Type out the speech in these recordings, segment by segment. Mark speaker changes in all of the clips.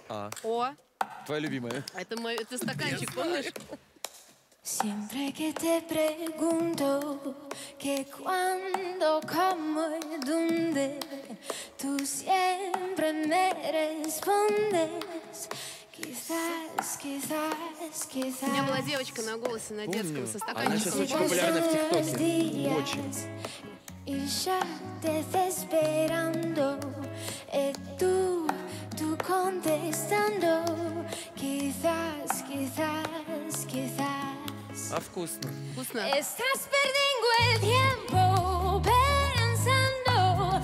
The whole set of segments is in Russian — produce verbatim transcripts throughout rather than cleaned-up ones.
Speaker 1: А.
Speaker 2: О.
Speaker 1: Твоя любимая.
Speaker 2: Это мой, это стаканчик, помнишь?
Speaker 3: Siempre que te pregunto que cuándo, cómo y dónde, tú siempre me respondes. Quizás, quizás, quizás.
Speaker 2: У меня была девочка на голосе, на детском, со стаканчиком.
Speaker 1: Она сейчас очень популярна в ТикТоке. Очень.
Speaker 3: Y ya desesperando, y tú, tú contestando. Quizás, quizás, quizás.
Speaker 1: А вкусно.
Speaker 2: Вкусно.
Speaker 3: Estás perdiendo el tiempo pensando,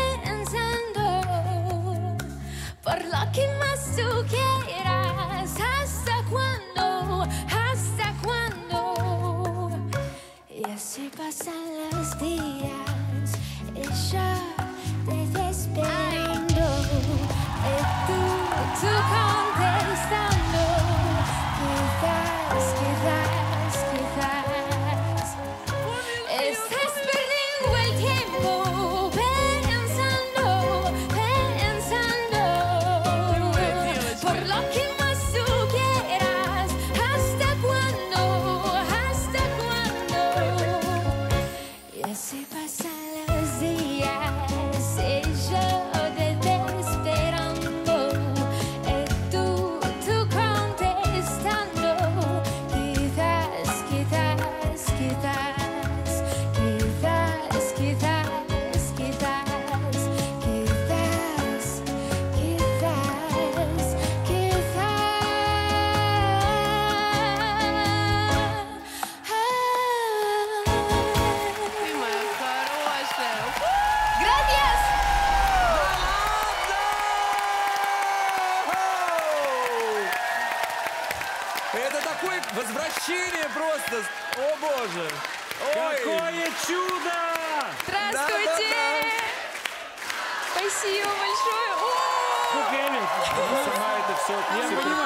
Speaker 3: pensando por lo que más tú quieras. ¿Hasta cuándo? ¿Hasta cuándo? Y así pasan los días y yo desesperando y tú, tú contestando. Quizás, quizás, quizás. Estás perdiendo el tiempo pensando, pensando por lo que más tú quieras. ¿Hasta cuándo? ¿Hasta cuándo? Y así pasan los días y yo desesperando y tú, tú contestando. Quizás, quizás, quizás, quizás, quizás, quizás, quizás, quizás,
Speaker 2: Ты моя хорошая.
Speaker 3: Gracias.
Speaker 1: Это такое возвращение просто. О, боже. Ой.
Speaker 4: Какое чудо!
Speaker 3: Здравствуйте. Спасибо большое. О!
Speaker 4: Сама это все. Я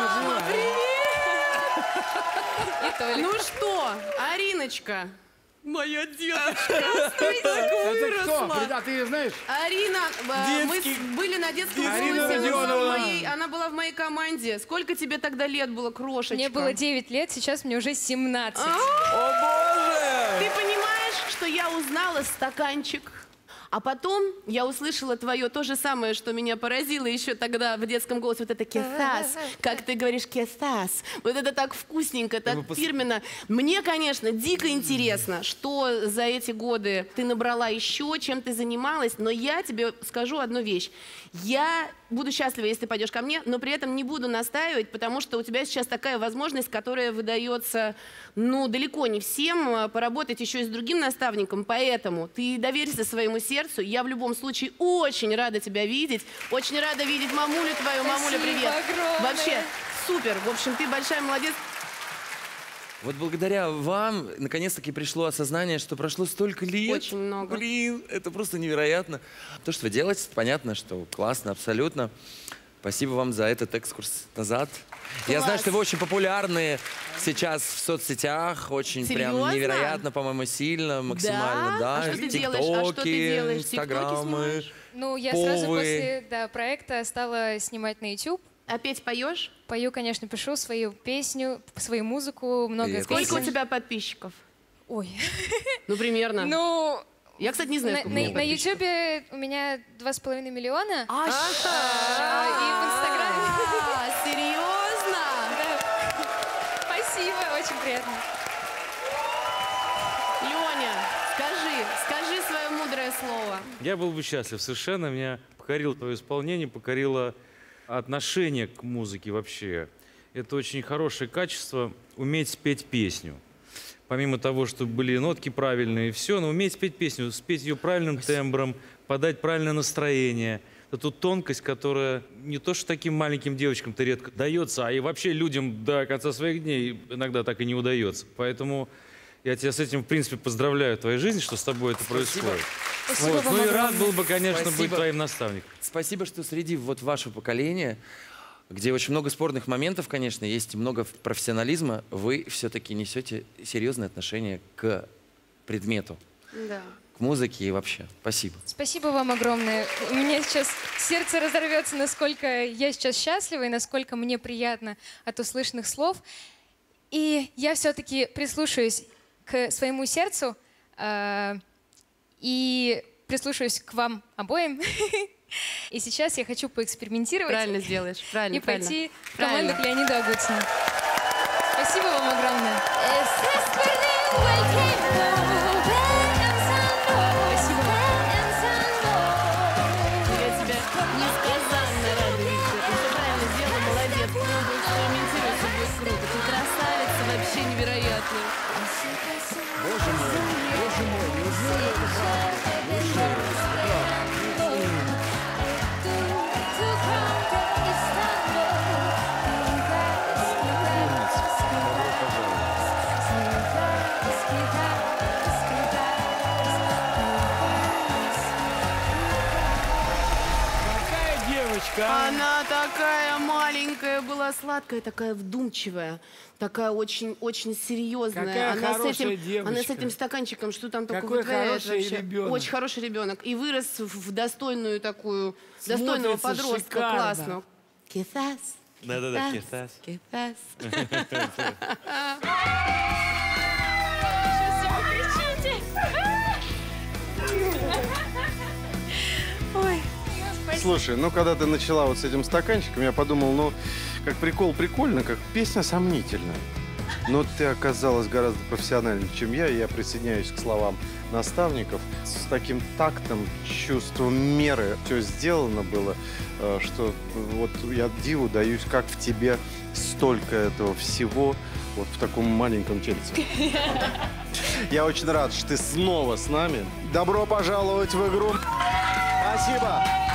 Speaker 4: понимаю.
Speaker 2: Ну что, Ариночка, моя деточка,
Speaker 5: Это кто? Прида, ты ее знаешь?
Speaker 2: Арина, э, мы
Speaker 1: Детский.
Speaker 2: с- были на детском
Speaker 1: Арина
Speaker 2: голосе, она была, в
Speaker 1: Родионова.
Speaker 2: моей, она была в моей команде. Сколько тебе тогда лет было, крошечка?
Speaker 6: Мне было девять лет, сейчас мне уже семнадцать.
Speaker 2: А?
Speaker 1: О, боже.
Speaker 2: Ты понимаешь, что я узнала стаканчик? А потом я услышала твое то же самое, что меня поразило еще тогда в детском голосе. Вот это кесас, как ты говоришь, кесас. Вот это так вкусненько, так фирменно. Мне, конечно, дико интересно, что за эти годы ты набрала еще, чем ты занималась. Но я тебе скажу одну вещь. Я буду счастлива, если ты пойдешь ко мне, но при этом не буду настаивать, потому что у тебя сейчас такая возможность, которая выдается, ну, далеко не всем, а, поработать еще и с другим наставником. Поэтому ты доверься своему сердцу. Я в любом случае очень рада тебя видеть. Очень рада видеть мамулю твою. Мамуля, привет.
Speaker 6: огромное.
Speaker 2: Вообще, супер. В общем, ты большая молодец.
Speaker 1: Вот благодаря вам наконец-таки пришло осознание, что прошло столько лет.
Speaker 2: Очень много.
Speaker 1: Блин, это просто невероятно. То, что вы делаете, понятно, что классно, абсолютно. Спасибо вам за этот экскурс назад. Я
Speaker 2: Класс.
Speaker 1: знаю, что вы очень популярны сейчас в соцсетях, очень прям
Speaker 2: Серьезно?
Speaker 1: невероятно, по-моему, сильно, максимально, да.
Speaker 2: А что ты делаешь? А что ты делаешь? Тиктоки
Speaker 1: инстаграмы.
Speaker 2: снимаешь?
Speaker 6: Ну, я
Speaker 1: Повы.
Speaker 6: сразу после да, проекта стала снимать на YouTube.
Speaker 2: А петь поешь?
Speaker 6: Пою, конечно, пишу свою песню, свою музыку, много
Speaker 1: Привет.
Speaker 6: песен.
Speaker 2: Сколько у тебя подписчиков?
Speaker 6: Ой.
Speaker 2: Ну, примерно.
Speaker 6: Ну,
Speaker 2: Я, кстати, не знаю,
Speaker 6: на,
Speaker 2: сколько у меня
Speaker 6: на, на
Speaker 2: подписчиков.
Speaker 6: Ютубе у меня два с половиной миллиона.
Speaker 2: А,
Speaker 6: А, и в Инстаграме.
Speaker 2: А, серьезно?
Speaker 6: Спасибо, очень приятно.
Speaker 2: Леня, скажи, скажи свое мудрое слово.
Speaker 4: Я был бы счастлив совершенно. Меня покорило твое исполнение, покорило отношение к музыке вообще. Это очень хорошее качество — уметь спеть песню. Помимо того, что были нотки правильные и все, но уметь спеть песню, спеть ее правильным тембром, подать правильное настроение. Это ту тонкость, которая не то что таким маленьким девочкам-то редко дается, а и вообще людям до конца своих дней иногда так и не удается. Поэтому я тебя с этим, в принципе, поздравляю в твоей жизни, что с тобой это происходит.
Speaker 6: Спасибо
Speaker 4: Вот.
Speaker 6: вам
Speaker 4: Ну и
Speaker 6: огромное.
Speaker 4: рад был бы, конечно, быть
Speaker 1: Спасибо.
Speaker 4: твоим наставником.
Speaker 1: Спасибо, что среди вот вашего поколения, где очень много спорных моментов, конечно, есть много профессионализма, вы все-таки несете серьезное отношение к предмету,
Speaker 2: Да.
Speaker 1: к музыке и вообще. Спасибо.
Speaker 6: Спасибо вам огромное. У меня сейчас сердце разорвется, насколько я сейчас счастлива и насколько мне приятно от услышанных слов. И я все-таки прислушаюсь к своему сердцу э, и прислушаюсь к вам обоим. И сейчас я хочу поэкспериментировать.
Speaker 2: Правильно сделаешь, правильно,
Speaker 6: И
Speaker 2: правильно.
Speaker 6: пойти в команду
Speaker 2: Правильно.
Speaker 6: к Леониду Агутину. Спасибо вам огромное.
Speaker 2: Я тебя несказанно рада видеть. Ты все правильно сделала, молодец. Надо экспериментировать, все будет круто. Ты красавица, вообще невероятная.
Speaker 5: Боже мой, боже мой, неужели это правда? Неужели? Какая девочка, а?
Speaker 2: Она такая маленькая была, сладкая, такая вдумчивая, такая очень, очень серьезная.
Speaker 5: Какая
Speaker 2: она с
Speaker 5: хорошая
Speaker 2: этим,
Speaker 5: девочка.
Speaker 2: она с этим стаканчиком, что там только
Speaker 5: Какой
Speaker 2: вытворяет
Speaker 5: хороший
Speaker 2: вообще.
Speaker 5: ребенок.
Speaker 2: Очень хороший ребенок. И вырос в в достойную такую,
Speaker 5: Смотрится
Speaker 2: достойного подростка,
Speaker 5: шикарно.
Speaker 2: классно. Кисас.
Speaker 1: Да-да-да,
Speaker 2: кисас. Кисас.
Speaker 7: Слушай, ну когда ты начала вот с этим стаканчиком, я подумал, ну, как прикол прикольно, как песня сомнительная. Но ты оказалась гораздо профессиональнее, чем я, и я присоединяюсь к словам наставников. С таким тактом, чувством меры все сделано было, э, что вот я диву даюсь, как в тебе столько этого всего вот в таком маленьком тельце. Я очень рад, что ты снова с нами. Добро пожаловать в игру. Спасибо.